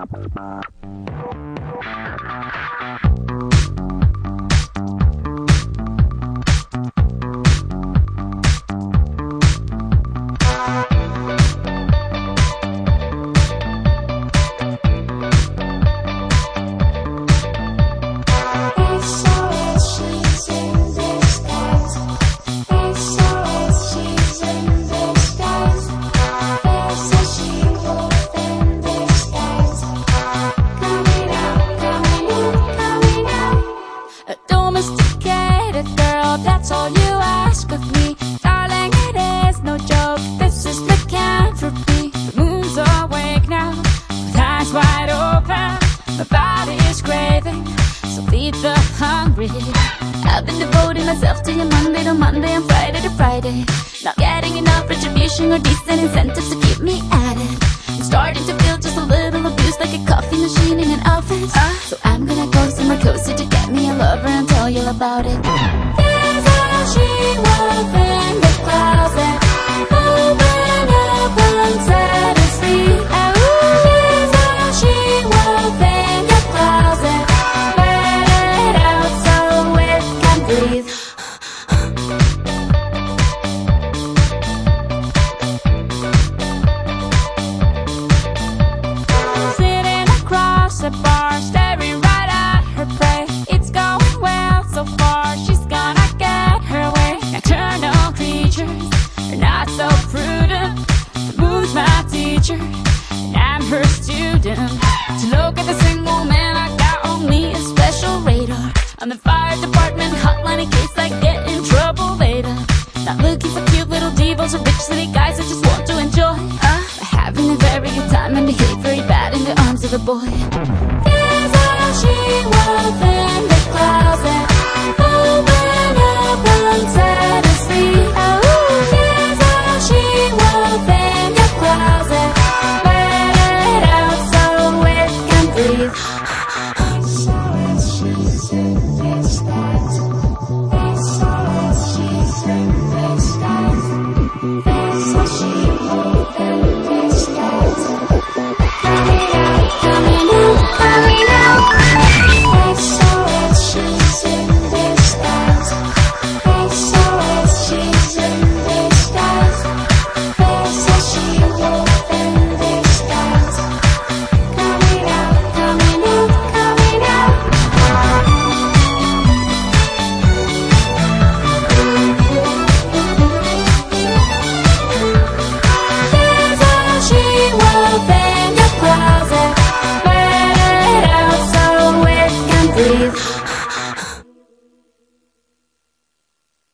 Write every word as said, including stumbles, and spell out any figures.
That's all you ask of me, darling, it is no joke, this is lycanthropy. The moon's awake now, with eyes wide open, my body is craving, so feed the hungry. I've been devoting myself to you Monday to Monday and Friday to Friday, not getting enough retribution or decent incentives to keep me at it. I'm starting to feel just a little abused, like a coffee machine in an office. uh, So I'm gonna go somewhere cozy to get me a lover and tell you about it. She was in the closet, open up and set us free. Oh, she was in the closet, let it out so it can breathe. Sitting across the bar, staring right at her prey. It's going well so far, she's gonna nocturnal creatures are not so prudent. The moon's my teacher, and I'm her student. To look at the single man, I got on me a special radar. On the fire department hotline in case I get in trouble later. Not looking for cute little divas or rich city guys, I just want to enjoy uh, having a very good time and behave very bad in the arms of a boy. Here's how she was in the closet, open up and set us free. Oh, here's how she was in your closet, let it out so it can breathe. So she's in this dance, so she's in this dance, so she was in this dance. Coming out, coming out, coming out. So she's in this dance, so she's in this dance, so she was in this dance. Coming out, coming out, coming out. Here's how she was in your closet, let it out so it can breathe.